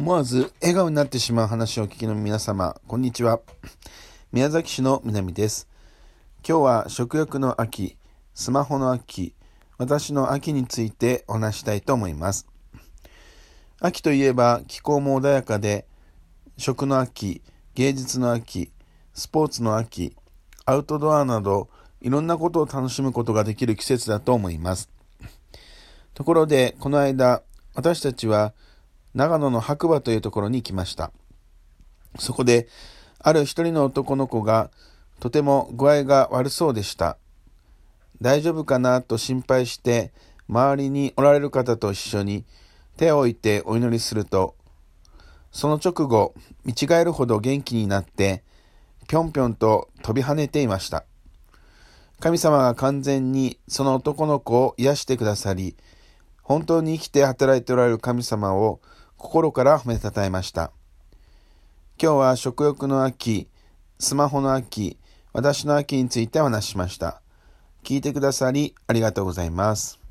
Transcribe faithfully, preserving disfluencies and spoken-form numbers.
思わず笑顔になってしまう話をお聞きの皆様、こんにちは。宮崎市の南です。今日は食欲の秋、スマホの秋、私の秋についてお話したいと思います。秋といえば気候も穏やかで、食の秋、芸術の秋、スポーツの秋、アウトドアなどいろんなことを楽しむことができる季節だと思います。ところで、この間、私たちは長野の白馬というところに来ました。そこで、ある一人の男の子がとても具合が悪そうでした。大丈夫かなと心配して、周りにおられる方と一緒に手を置いてお祈りすると、その直後、見違えるほど元気になって、ぴょんぴょんと飛び跳ねていました。神様が完全にその男の子を癒してくださり、本当に生きて働いておられる神様を心から褒めたたえました。今日は食欲の秋、スマホの秋、私の秋についてお話ししました。聞いてくださりありがとうございます。